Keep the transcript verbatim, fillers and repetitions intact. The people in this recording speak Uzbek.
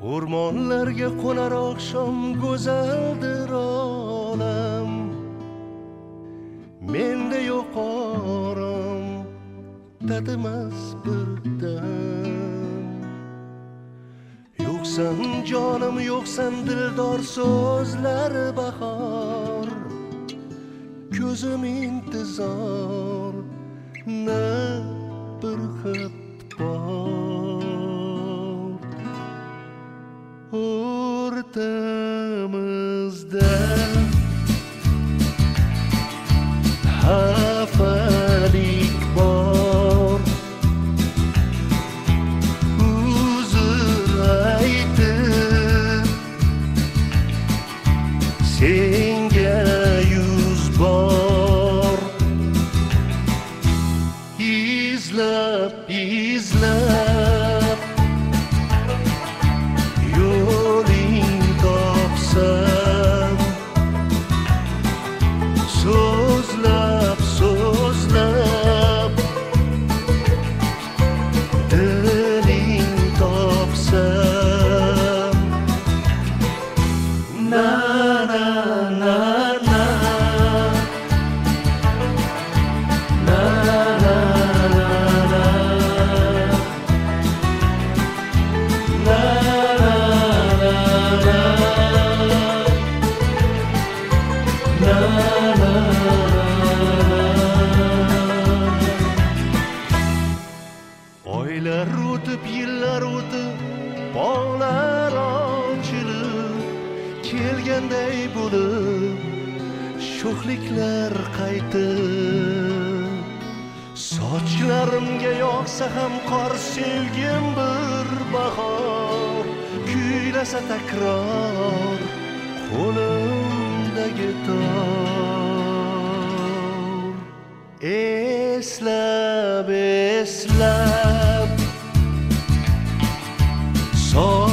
O'rmonlarga qo'nar oqshom go'zaldir olam, menda yo'q orom, tatimas bir dam. Yo'qsan jonim, yo'qsan dildor so'zlar bahor, ko'zim intizor, na bir xat bor. O'rtamizda xafalik bor, uzr aytib senga yuz bor. Izlab izlab yo'ling topsam, so'zlab so'zlab diling topsam, na na na na na na oylar o'tib, yillar o'tib, bog'lar ochilib, kelganday bo'lib, sho'xliklar qaytib. Sochlarimga yog'sa ham qor, sevgim bir bahor, kuylasa takror qo'limdagi tor. Eslab eslab